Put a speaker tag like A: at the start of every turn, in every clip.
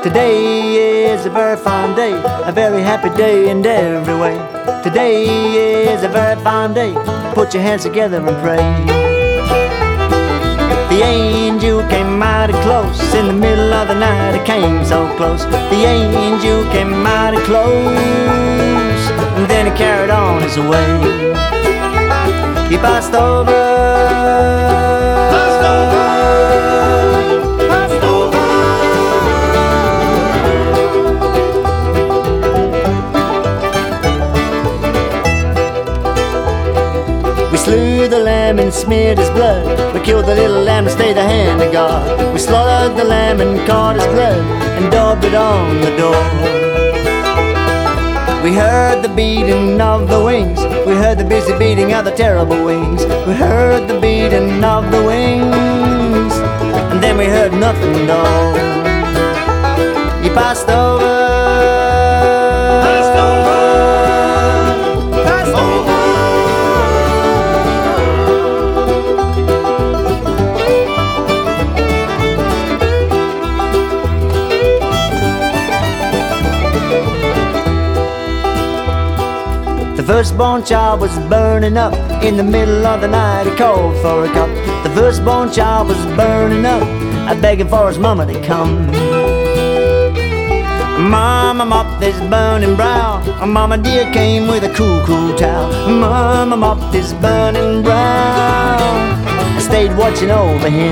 A: Today is a very fine day, a very happy day in every way. Today is a very fine day, put your hands together and pray. The angel came mighty close, in the middle of the night it came so close. The angel came mighty close, and then he carried on his way. He passed over, passed over, passed over. We slew the lamb and smeared his blood. We killed the little lamb and stayed the hand of God. We slaughtered the lamb and caught his blood and daubed it on the door. We heard the beating of the wings. We heard the busy beating of the terrible wings. We heard the beating of the wings, and then we heard nothing at all. He passed over, passed over, passed over. The firstborn child was burning up. In the middle of the night he called for a cup. The firstborn child was burning up, begging for his mama to come. Mama, mop this burning brow. Mama dear came with a cool, cool towel. Mama mopped his burning brow. I stayed watching over him.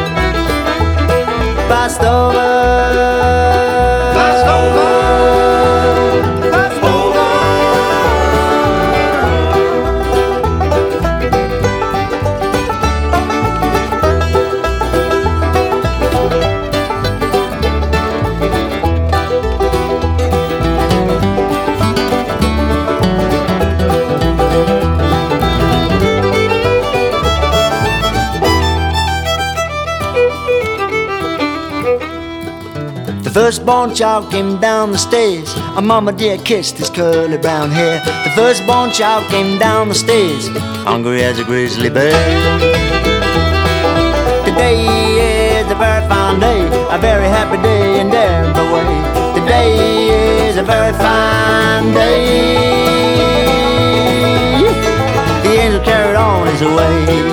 A: Passed over, passed over, passed over. The firstborn child came down the stairs. A mama dear kissed his curly brown hair. The firstborn child came down the stairs, hungry as a grizzly bear. Today is a very fine day, a very happy day in every way. Today is a very fine day. The angel carried on his way.